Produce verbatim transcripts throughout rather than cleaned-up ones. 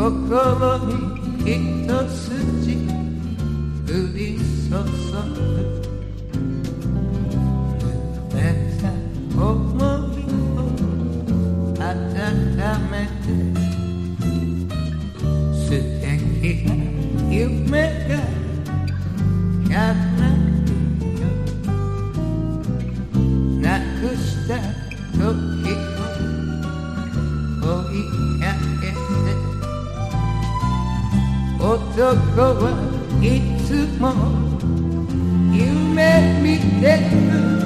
心に一筋降り注ぐ夢さ思いを温めて素敵な夢が叶うよなくした時を追いかけて男はいつも夢見てる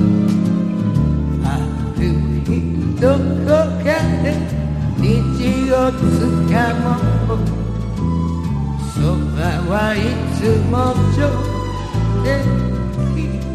ある日どこかで虹をつかもう空はいつも上で